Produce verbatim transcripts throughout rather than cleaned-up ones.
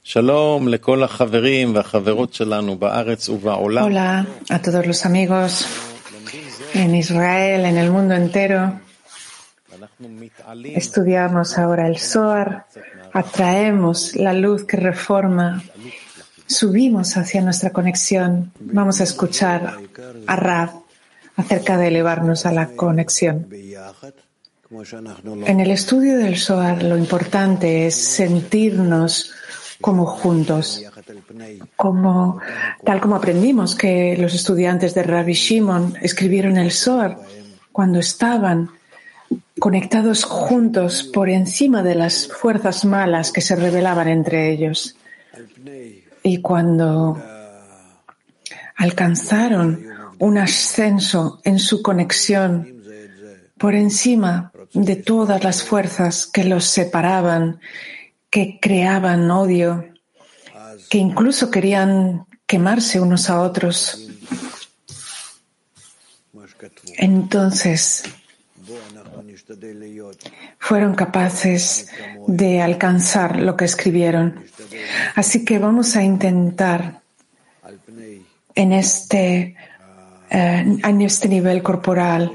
Hola a todos los amigos en Israel, en el mundo entero. Estudiamos ahora el Zohar, atraemos la luz que reforma, subimos hacia nuestra conexión. Vamos a escuchar a Rav acerca de elevarnos a la conexión. En el estudio del Zohar lo importante es sentirnos como juntos, como, tal como aprendimos que los estudiantes de Rabbi Shimon escribieron el Zohar cuando estaban conectados juntos por encima de las fuerzas malas que se rebelaban entre ellos. Y cuando alcanzaron un ascenso en su conexión por encima de todas las fuerzas que los separaban, que creaban odio, que incluso querían quemarse unos a otros. Entonces, fueron capaces de alcanzar lo que escribieron. Así que vamos a intentar en este, eh, en este nivel corporal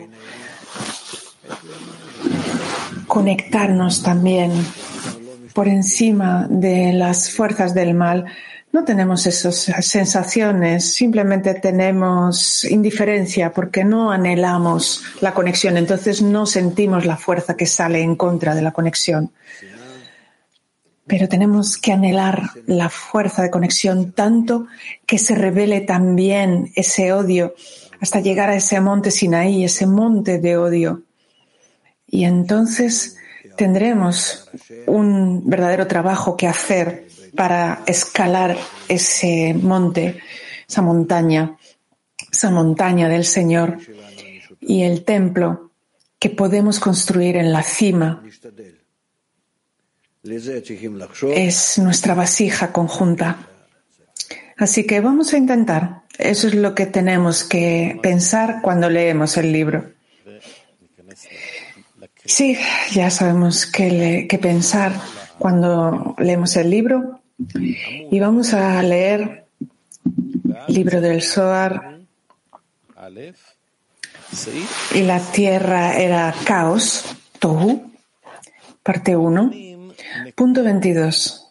conectarnos también por encima de las fuerzas del mal. No tenemos esas sensaciones, simplemente tenemos indiferencia porque no anhelamos la conexión, entonces no sentimos la fuerza que sale en contra de la conexión. Pero tenemos que anhelar la fuerza de conexión tanto que se revele también ese odio hasta llegar a ese monte Sinaí, ese monte de odio. Y entonces tendremos un verdadero trabajo que hacer para escalar ese monte, esa montaña, esa montaña del Señor y el templo que podemos construir en la cima. Es nuestra vasija conjunta. Así que vamos a intentar. Eso es lo que tenemos que pensar cuando leemos el libro. Sí, ya sabemos qué, le, qué pensar cuando leemos el libro y vamos a leer el libro del Zohar. Y la tierra era caos, Tohu, parte uno, punto veintidós.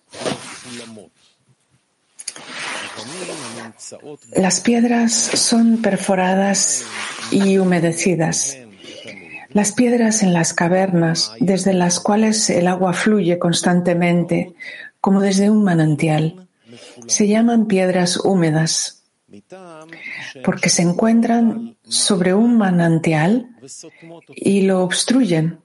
Las piedras son perforadas y humedecidas. Las piedras en las cavernas, desde las cuales el agua fluye constantemente, como desde un manantial, se llaman piedras húmedas, porque se encuentran sobre un manantial y lo obstruyen.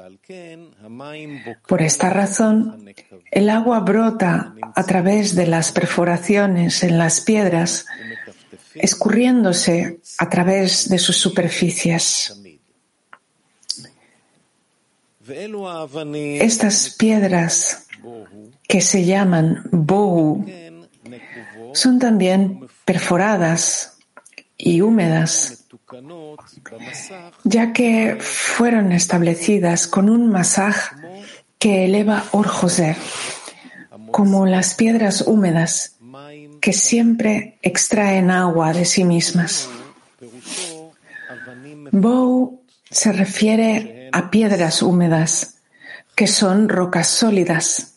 Por esta razón, el agua brota a través de las perforaciones en las piedras, escurriéndose a través de sus superficies. Estas piedras que se llaman bohu son también perforadas y húmedas, ya que fueron establecidas con un masaj que eleva Or Joser, como las piedras húmedas que siempre extraen agua de sí mismas. Bohu se refiere a piedras húmedas, que son rocas sólidas.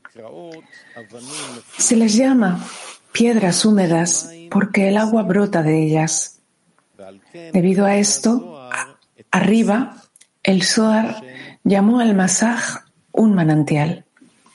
Se les llama piedras húmedas porque el agua brota de ellas. Debido a esto, a- arriba, el Zohar llamó al masaj un manantial.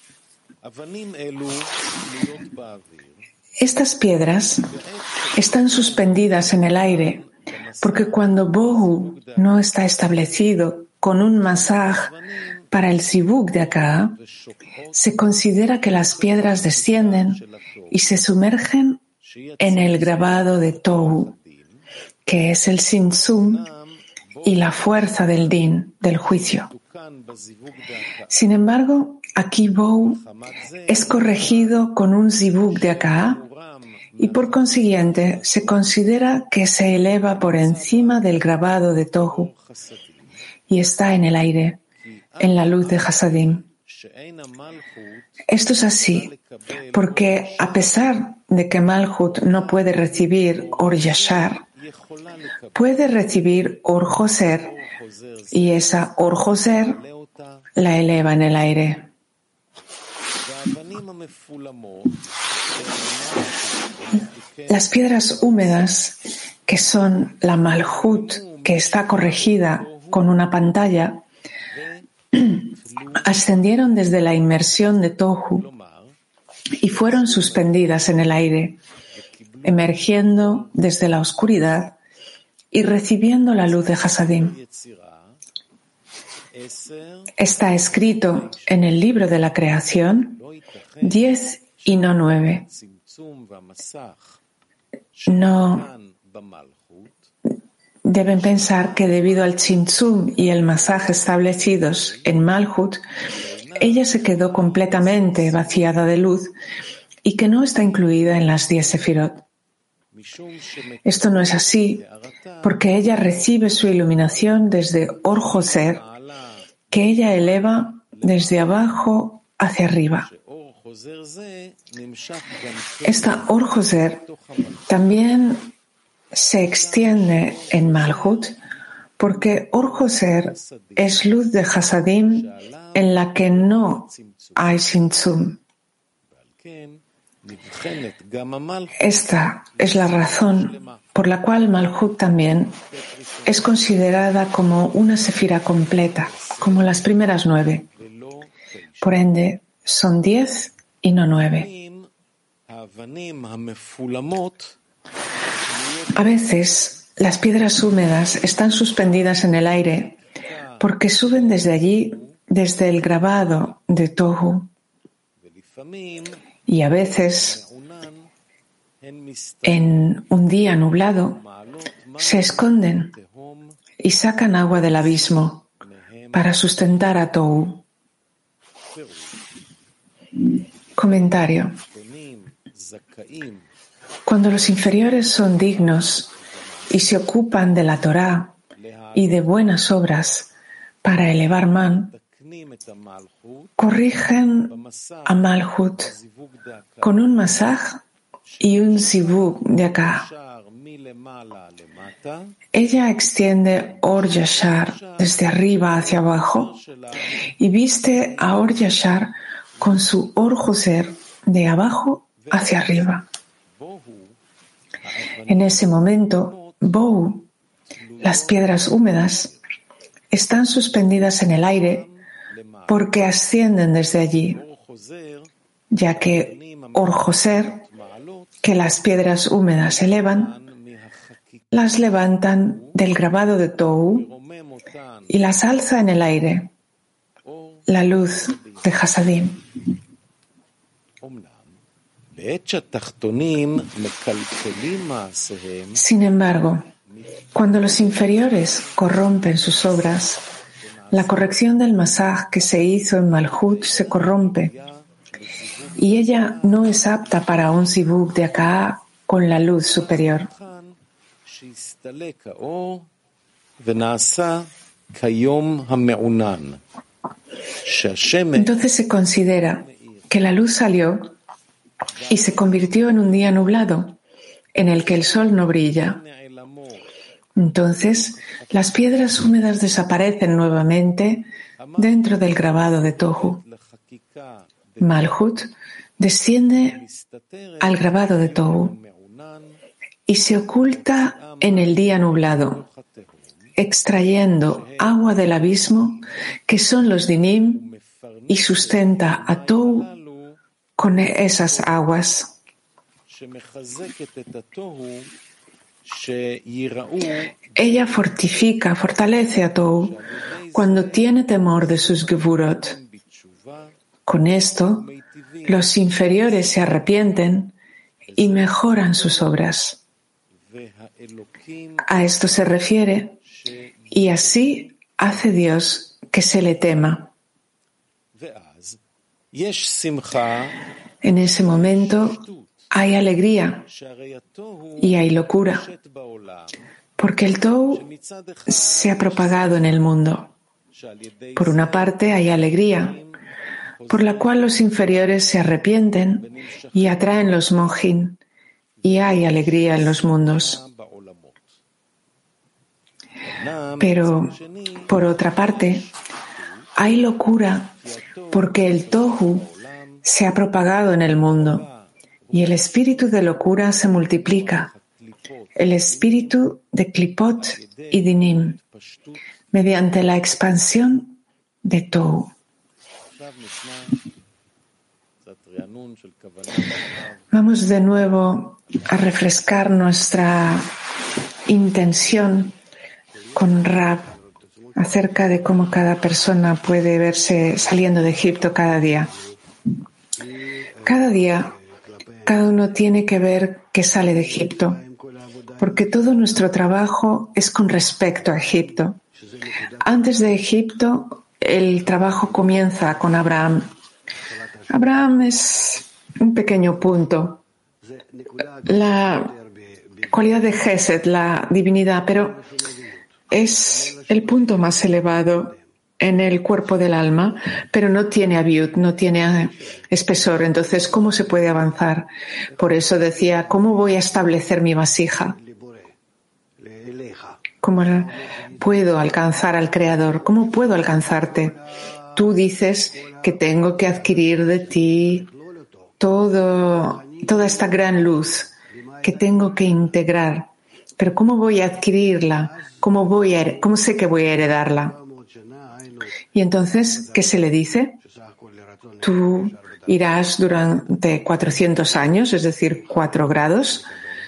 Estas piedras están suspendidas en el aire porque cuando Bohu no está establecido con un masaj para el zivug de acá, se considera que las piedras descienden y se sumergen en el grabado de Tohu, que es el Simsum y la fuerza del Din, del juicio. Sin embargo, aquí Bohu es corregido con un zivug de acá y por consiguiente se considera que se eleva por encima del grabado de Tohu y está en el aire, en la luz de Hasadim. Esto es así, porque a pesar de que Malhut no puede recibir Or Yashar, puede recibir Or Joser, y esa Or Joser la eleva en el aire. Las piedras húmedas, que son la Malhut, que está corregida con una pantalla, ascendieron desde la inmersión de Tohu y fueron suspendidas en el aire, emergiendo desde la oscuridad y recibiendo la luz de Hasadim. Está escrito en el libro de la creación diez y no nueve. No deben pensar que debido al Tzimtzum y el Masaj establecidos en Malhut, ella se quedó completamente vaciada de luz y que no está incluida en las diez Sefirot. Esto no es así porque ella recibe su iluminación desde Or Joser, que ella eleva desde abajo hacia arriba. Esta Or Joser también se extiende en Malhut porque Or Joser es luz de Hasadim en la que no hay Tzimtzum. Esta es la razón por la cual Malhut también es considerada como una sefira completa, como las primeras nueve. Por ende, son diez y no nueve. A veces, las piedras húmedas están suspendidas en el aire porque suben desde allí, desde el grabado de Tohu. Y a veces, en un día nublado, se esconden y sacan agua del abismo para sustentar a Tohu. Comentario. Cuando los inferiores son dignos y se ocupan de la Torá y de buenas obras para elevar man, corrigen a Malhut con un masaj y un zivug de acá. Ella extiende Or Yashar desde arriba hacia abajo y viste a Or Yashar con su Or Joser de abajo hacia arriba. En ese momento, Bohu, las piedras húmedas, están suspendidas en el aire porque ascienden desde allí, ya que Or Joser, que las piedras húmedas elevan, las levantan del grabado de Tohu y las alza en el aire, la luz de Hasadim. Sin embargo, cuando los inferiores corrompen sus obras, la corrección del masaj que se hizo en Malhut se corrompe y ella no es apta para un zivug de acá con la luz superior. Entonces se considera que la luz salió y se convirtió en un día nublado, en el que el sol no brilla. Entonces, las piedras húmedas desaparecen nuevamente dentro del grabado de Tohu. Malhut desciende al grabado de Tohu y se oculta en el día nublado, extrayendo agua del abismo, que son los dinim, y sustenta a Tohu con esas aguas. Ella fortifica, fortalece a Tohu cuando tiene temor de sus gevurot. Con esto, los inferiores se arrepienten y mejoran sus obras. A esto se refiere, y así hace Dios que se le tema. En ese momento hay alegría y hay locura, porque el Tohu se ha propagado en el mundo. Por una parte hay alegría, por la cual los inferiores se arrepienten y atraen los mohin, y hay alegría en los mundos. Pero, por otra parte, hay locura porque el tohu se ha propagado en el mundo y el espíritu de locura se multiplica, el espíritu de klipot y dinim, mediante la expansión de tohu. Vamos de nuevo a refrescar nuestra intención con Rab acerca de cómo cada persona puede verse saliendo de Egipto cada día. Cada día, cada uno tiene que ver que sale de Egipto, porque todo nuestro trabajo es con respecto a Egipto. Antes de Egipto, el trabajo comienza con Abraham. Abraham es un pequeño punto, la cualidad de Gesed, la divinidad, pero es el punto más elevado en el cuerpo del alma, pero no tiene aviud, no tiene espesor. Entonces, ¿cómo se puede avanzar? Por eso decía, ¿cómo voy a establecer mi vasija? ¿Cómo puedo alcanzar al Creador? ¿Cómo puedo alcanzarte? Tú dices que tengo que adquirir de ti todo, toda esta gran luz que tengo que integrar. Pero ¿cómo voy a adquirirla? ¿Cómo, voy a, cómo sé que voy a heredarla? Y entonces, ¿qué se le dice? Tú irás durante cuatrocientos años, es decir, cuatro grados,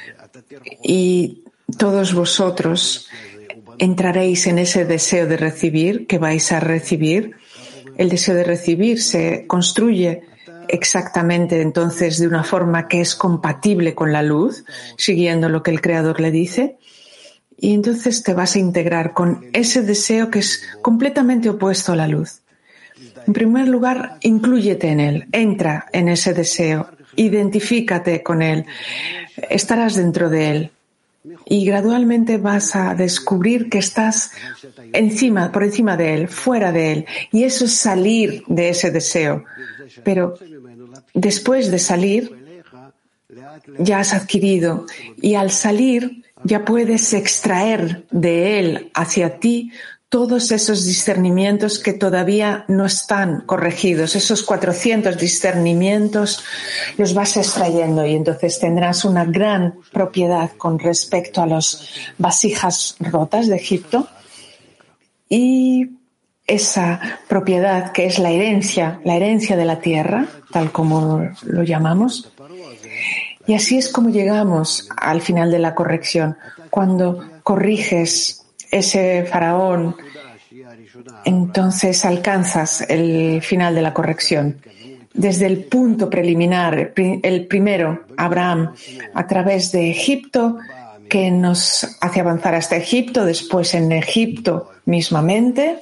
y todos vosotros entraréis en ese deseo de recibir, que vais a recibir. El deseo de recibir se construye exactamente entonces de una forma que es compatible con la luz, siguiendo lo que el Creador le dice, y entonces te vas a integrar con ese deseo que es completamente opuesto a la luz. En primer lugar, inclúyete en él, entra en ese deseo, identifícate con él, estarás dentro de él y gradualmente vas a descubrir que estás encima, por encima de él, fuera de él, y eso es salir de ese deseo. Pero después de salir, ya has adquirido, y al salir ya puedes extraer de él hacia ti todos esos discernimientos que todavía no están corregidos. Esos cuatrocientos discernimientos los vas extrayendo y entonces tendrás una gran propiedad con respecto a las vasijas rotas de Egipto. Y esa propiedad que es la herencia, la herencia de la tierra, tal como lo llamamos. Y así es como llegamos al final de la corrección. Cuando corriges ese faraón, entonces alcanzas el final de la corrección. Desde el punto preliminar, el primero, Abraham, a través de Egipto, que nos hace avanzar hasta Egipto, después en Egipto mismamente,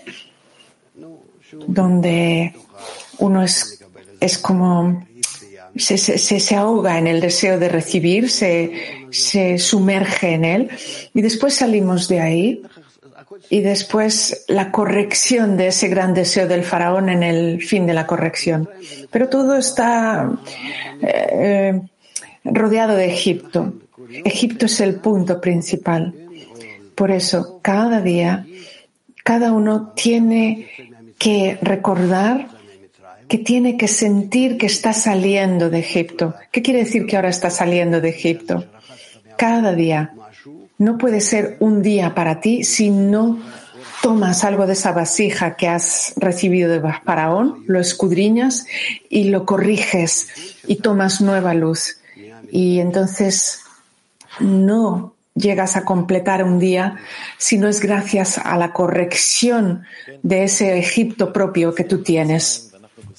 donde uno es, es como se, se, se ahoga en el deseo de recibir, se, se sumerge en él, y después salimos de ahí, y después la corrección de ese gran deseo del faraón en el fin de la corrección. Pero todo está eh, rodeado de Egipto. Egipto es el punto principal. Por eso, cada día, cada uno tiene que recordar que tiene que sentir que está saliendo de Egipto. ¿Qué quiere decir que ahora está saliendo de Egipto? Cada día. No puede ser un día para ti si no tomas algo de esa vasija que has recibido de Faraón, lo escudriñas y lo corriges y tomas nueva luz. Y entonces no llegas a completar un día si no es gracias a la corrección de ese Egipto propio que tú tienes.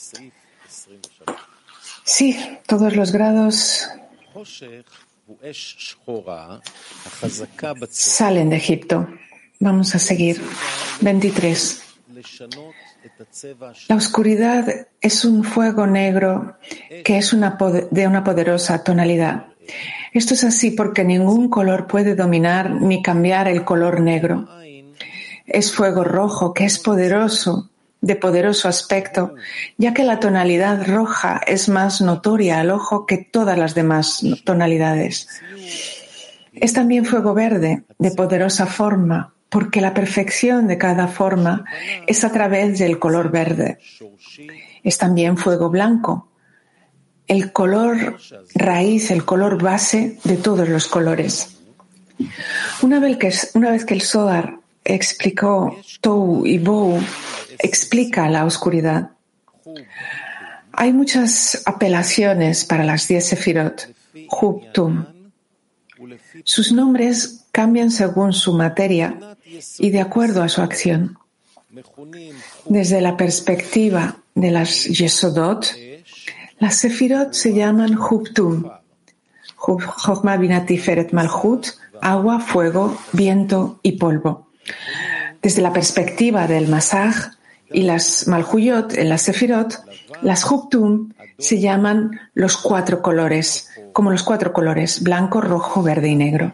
Sí, todos los grados salen de Egipto. Vamos a seguir. veintitrés. La oscuridad es un fuego negro que es una de una poderosa tonalidad. Esto es así porque ningún color puede dominar ni cambiar el color negro. Es fuego rojo que es poderoso de poderoso aspecto, ya que la tonalidad roja es más notoria al ojo que todas las demás tonalidades. Es también fuego verde, de poderosa forma, porque la perfección de cada forma es a través del color verde. Es también fuego blanco, el color raíz, el color base de todos los colores. Una vez que, una vez que el Zohar explicó Tohu y Bohu, explica la oscuridad. Hay muchas apelaciones para las diez sefirot, Hub, Tum. Sus nombres cambian según su materia y de acuerdo a su acción. Desde la perspectiva de las Yesodot, las sefirot se llaman Hub, Tum, Hub, Chochma, Binah, Tiferet, Malchut, agua, fuego, viento y polvo. Desde la perspectiva del Masaj y las Malchuyot en las sefirot, las Hub, Tum se llaman los cuatro colores, como los cuatro colores, blanco, rojo, verde y negro.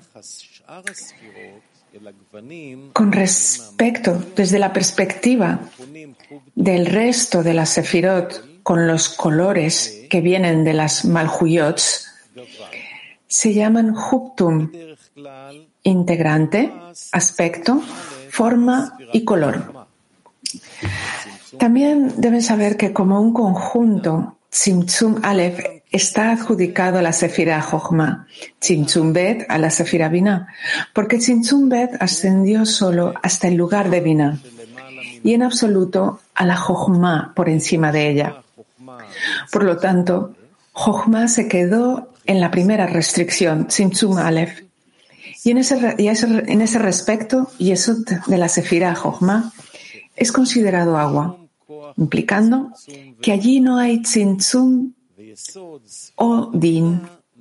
Con respecto, desde la perspectiva del resto de las sefirot, con los colores que vienen de las Malchuyot, se llaman Hub, Tum, integrante, aspecto, forma y color. También deben saber que como un conjunto, Tzimtzum Aleph está adjudicado a la Sefira Jochma, Tzimtzum Bet a la Sefira Binah, porque Tzimtzum Bet ascendió solo hasta el lugar de Binah y en absoluto a la Jochma por encima de ella. Por lo tanto, Jochma se quedó en la primera restricción, Tzimtzum Aleph. Y en ese, y ese, en ese respecto, Yesod de la Sefira Jochma es considerado agua, implicando que allí no hay Tzimtzum o Din.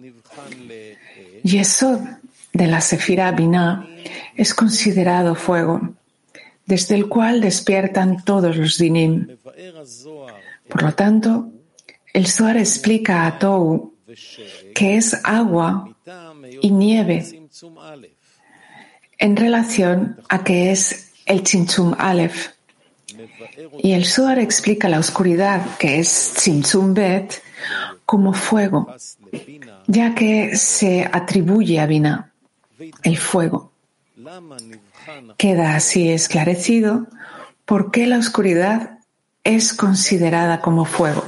Yesod de la Sefira Binah es considerado fuego, desde el cual despiertan todos los Dinim. Por lo tanto, el Zohar explica a Tohu que es agua y nieve en relación a que es el Tzimtzum Aleph. Y el Zohar explica la oscuridad, que es Tzimtzum Bet, como fuego, ya que se atribuye a Binah, el fuego. Queda así esclarecido por qué la oscuridad es considerada como fuego.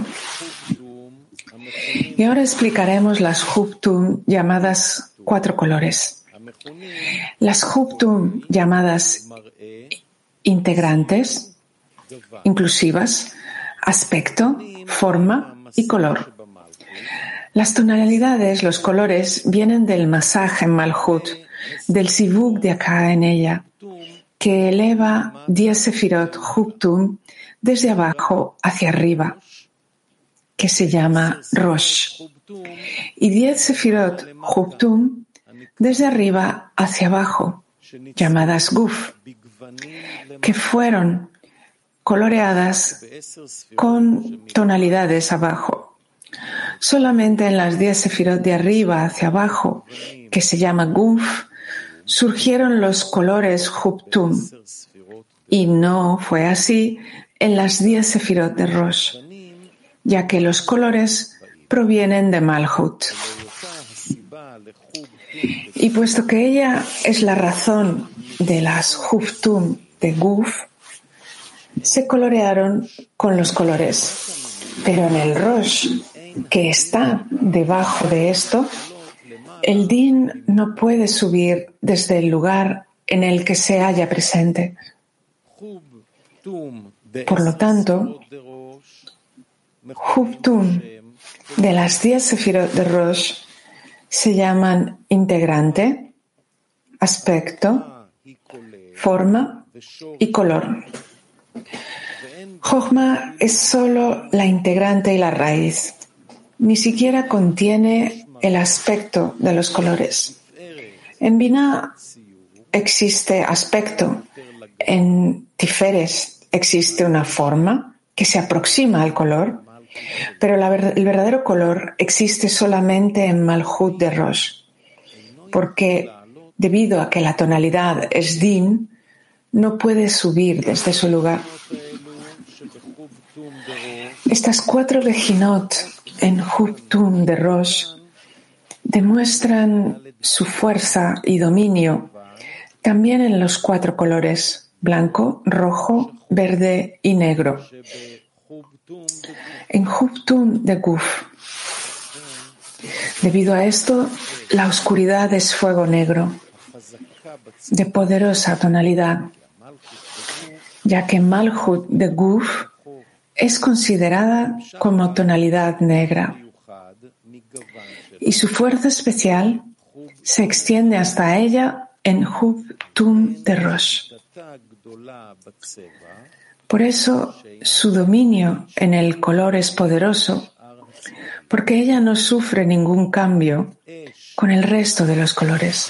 Y ahora explicaremos las Hub, Tum llamadas cuatro colores. Las Hub, Tum llamadas integrantes, inclusivas, aspecto, forma y color. Las tonalidades, los colores, vienen del Masaj en Malchut, del Sivug de acá en ella, que eleva diez sefirot Hub, Tum desde abajo hacia arriba, que se llama Rosh, y diez sefirot Hub, Tum desde arriba hacia abajo, llamadas Guf, que fueron coloreadas con tonalidades abajo. Solamente en las diez sefirot de arriba hacia abajo, que se llama Guf, surgieron los colores Hub, Tum, y no fue así en las diez sefirot de Rosh, ya que los colores provienen de Malchut. Y puesto que ella es la razón de las Hub, Tum de Guf, se colorearon con los colores. Pero en el Rosh, que está debajo de esto, el Din no puede subir desde el lugar en el que se halla presente. Por lo tanto, Hub, Tum de las diez sefirot de Rosh se llaman integrante, aspecto, forma y color. Jochma es solo la integrante y la raíz. Ni siquiera contiene el aspecto de los colores. En Binah existe aspecto. En Tiferes existe una forma que se aproxima al color, pero la, el verdadero color existe solamente en Malchut de Rosh, porque debido a que la tonalidad es Din, no puede subir desde su lugar. Estas cuatro Bejinot en Hubtum de Rosh demuestran su fuerza y dominio también en los cuatro colores, blanco, rojo, verde y negro. En Hubtum de Guf, debido a esto, la oscuridad es fuego negro, de poderosa tonalidad, ya que Malhut de Guf es considerada como tonalidad negra y su fuerza especial se extiende hasta ella en Hubtum de Rosh. Por eso su dominio en el color es poderoso, porque ella no sufre ningún cambio con el resto de los colores.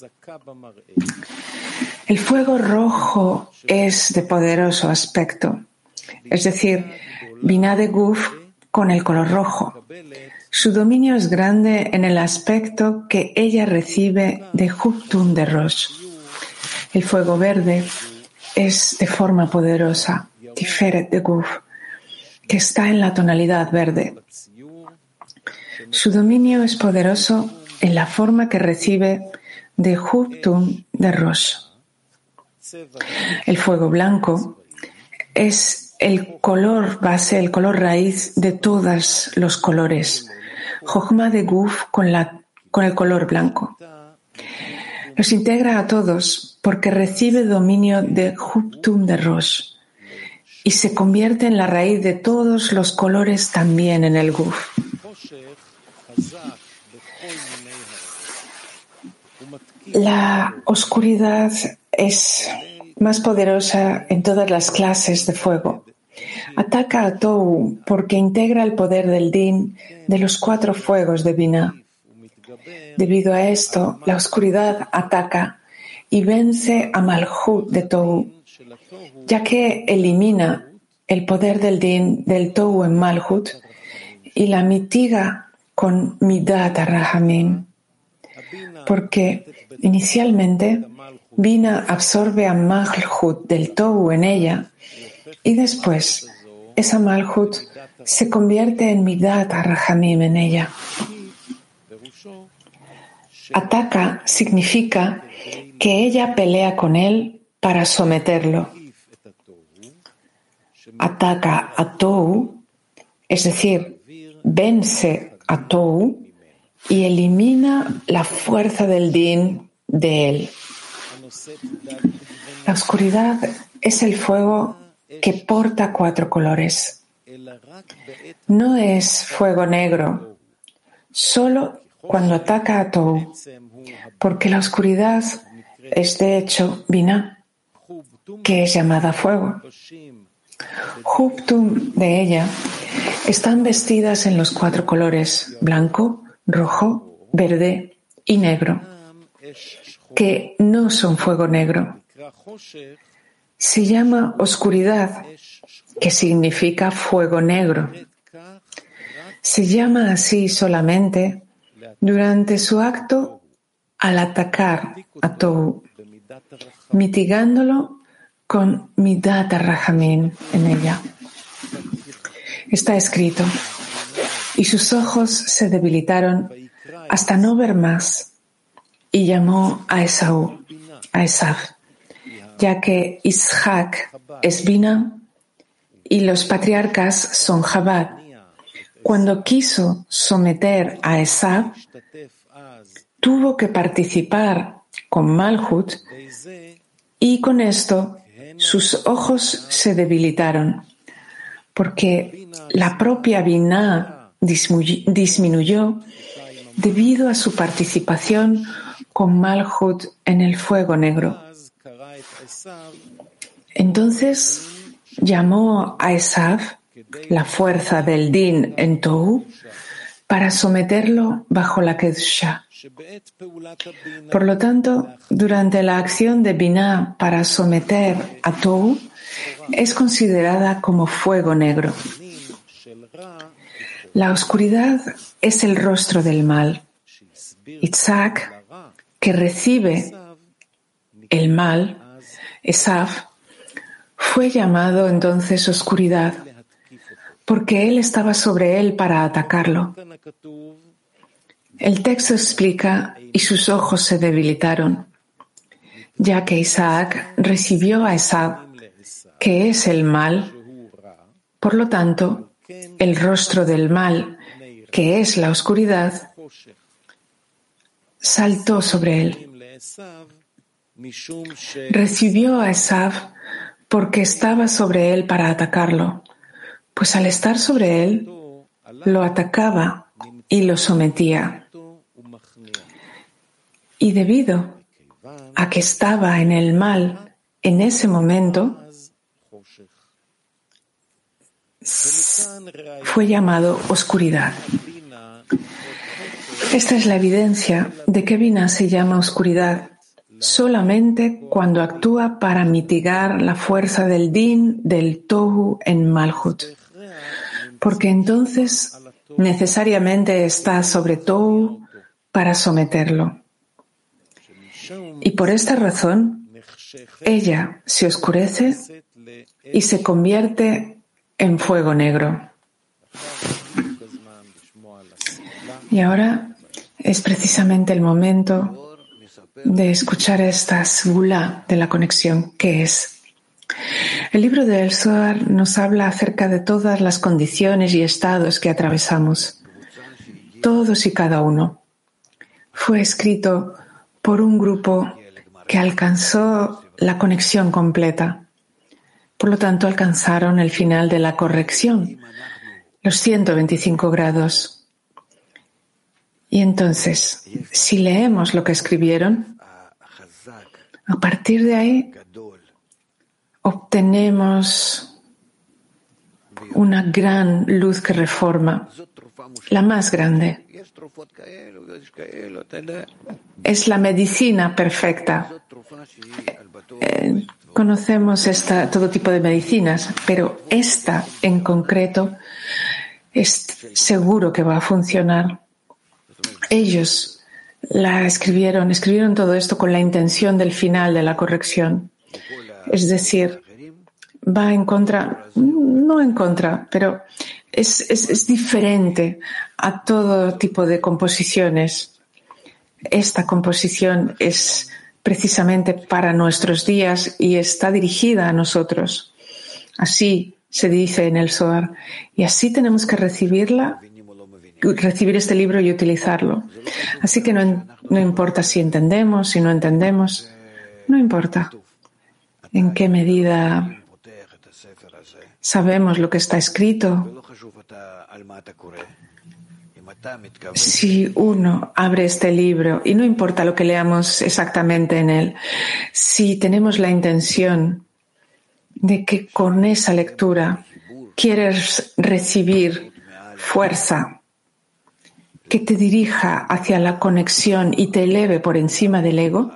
El fuego rojo es de poderoso aspecto, es decir, Binah de Guf con el color rojo. Su dominio es grande en el aspecto que ella recibe de Hubtum de Rosh. El fuego verde es de forma poderosa, Tiferet de Guf, que está en la tonalidad verde. Su dominio es poderoso en la forma que recibe de Hubtum de Rosh. El fuego blanco es el color base, el color raíz de todos los colores. Jochma de Guf con, la, con el color blanco. Los integra a todos porque recibe dominio de Hubtum de Rosh y se convierte en la raíz de todos los colores también en el Guf. La oscuridad es más poderosa en todas las clases de fuego. Ataca a Tohu porque integra el poder del Din de los cuatro fuegos de Binah. Debido a esto, la oscuridad ataca y vence a Malhut de Tohu, ya que elimina el poder del Din del Tohu en Malhut y la mitiga con Midat HaRahamim, porque inicialmente Binah absorbe a Malhut del Tohu en ella y después esa Malhut se convierte en Midat HaRahamim en ella. Ataca significa que ella pelea con él para someterlo. Ataca a Tohu, es decir, vence a Tohu y elimina la fuerza del Din de él. La oscuridad es el fuego que porta cuatro colores. No es fuego negro, solo cuando ataca a Tohu, porque la oscuridad es de hecho Binah, que es llamada fuego. Hubtum de ella están vestidas en los cuatro colores, blanco, rojo, verde y negro, que no son fuego negro. Se llama oscuridad, que significa fuego negro. Se llama así solamente durante su acto al atacar a Tohu, mitigándolo con Midat HaRahamim en ella. Está escrito, y sus ojos se debilitaron hasta no ver más, y llamó a Esaú, a Esav, ya que Isaac es Binah y los patriarcas son Chabad. Cuando quiso someter a Esav, tuvo que participar con Malhut y con esto sus ojos se debilitaron porque la propia Binah disminuyó debido a su participación con Malhut en el fuego negro. Entonces llamó a Esav, la fuerza del Din en Tohu, para someterlo bajo la Kedusha. Por lo tanto, durante la acción de Binah para someter a Tohu, es considerada como fuego negro. La oscuridad es el rostro del mal. Isaac, que recibe el mal, Esav, fue llamado entonces oscuridad, porque él estaba sobre él para atacarlo. El texto explica, y sus ojos se debilitaron, ya que Isaac recibió a Esaú, que es el mal. Por lo tanto, el rostro del mal, que es la oscuridad, saltó sobre él. Recibió a Esaú porque estaba sobre él para atacarlo, pues al estar sobre él, lo atacaba y lo sometía. Y debido a que estaba en el mal en ese momento, fue llamado oscuridad. Esta es la evidencia de que Binah se llama oscuridad solamente cuando actúa para mitigar la fuerza del din del tohu en Malhut, porque entonces necesariamente está sobre tohu para someterlo. Y por esta razón, ella se oscurece y se convierte en fuego negro. Y ahora es precisamente el momento de escuchar esta segula de la conexión, que es. El libro del Zohar nos habla acerca de todas las condiciones y estados que atravesamos, todos y cada uno. Fue escrito por un grupo que alcanzó la conexión completa. Por lo tanto, alcanzaron el final de la corrección, los ciento veinticinco grados. Y entonces, si leemos lo que escribieron, a partir de ahí obtenemos una gran luz que reforma, la más grande. Es la medicina perfecta. Eh, conocemos esta, todo tipo de medicinas, pero esta en concreto es seguro que va a funcionar. Ellos la escribieron, escribieron todo esto con la intención del final de la corrección. Es decir, va en contra, no en contra, pero es, es, es diferente a todo tipo de composiciones. Esta composición es precisamente para nuestros días y está dirigida a nosotros. Así se dice en el Zohar. Y así tenemos que recibirla, recibir este libro y utilizarlo. Así que no, no importa si entendemos, si no entendemos, no importa en qué medida sabemos lo que está escrito. Si uno abre este libro, y no importa lo que leamos exactamente en él, si tenemos la intención de que con esa lectura quieres recibir fuerza que te dirija hacia la conexión y te eleve por encima del ego,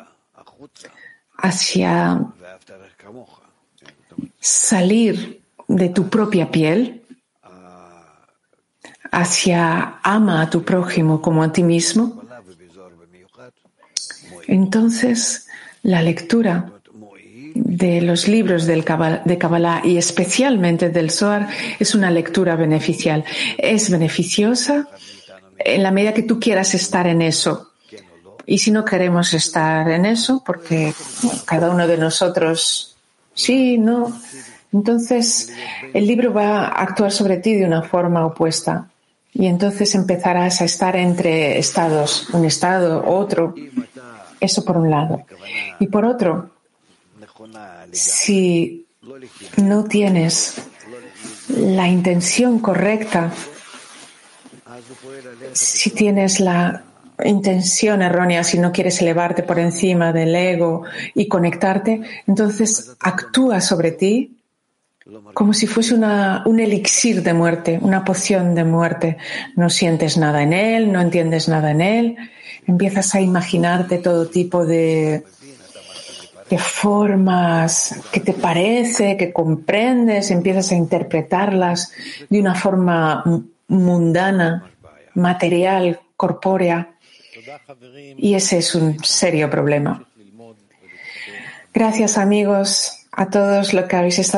hacia salir de tu propia piel, hacia ama a tu prójimo como a ti mismo, entonces la lectura de los libros del Kabbalah, de Kabbalah y especialmente del Zohar es una lectura beneficial. Es beneficiosa en la medida que tú quieras estar en eso. Y si no queremos estar en eso, porque bueno, cada uno de nosotros sí, no, entonces el libro va a actuar sobre ti de una forma opuesta. Y entonces empezarás a estar entre estados, un estado, otro. Eso por un lado. Y por otro, si no tienes la intención correcta, si tienes la intención errónea, si no quieres elevarte por encima del ego y conectarte, entonces actúa sobre ti como si fuese una, un elixir de muerte, una poción de muerte. No sientes nada en él, no entiendes nada en él, empiezas a imaginarte todo tipo de, de formas que te parece, que comprendes, empiezas a interpretarlas de una forma mundana, material, corpórea, y ese es un serio problema. Gracias, amigos, a todos los que habéis estado